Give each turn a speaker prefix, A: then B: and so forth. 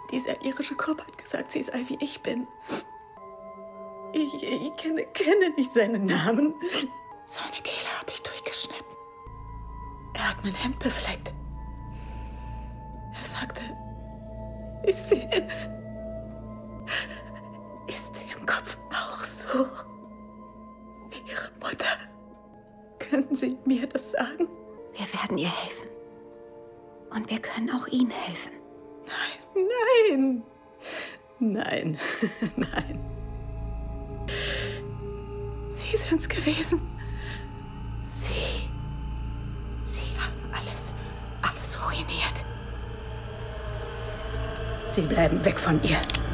A: Dieser irische Kopf hat gesagt, sie sei wie ich bin. Ich kenne nicht seinen Namen. Seine Kehle habe ich durchgeschnitten. Er hat mein Hemd befleckt. Er sagte, ist sie im Kopf auch so wie ihre Mutter? Können Sie mir das sagen?
B: Wir werden ihr helfen. Und wir können auch Ihnen helfen.
A: Nein. Nein. Nein. Sie sind's gewesen. Sie haben alles ruiniert. Sie bleiben weg von ihr.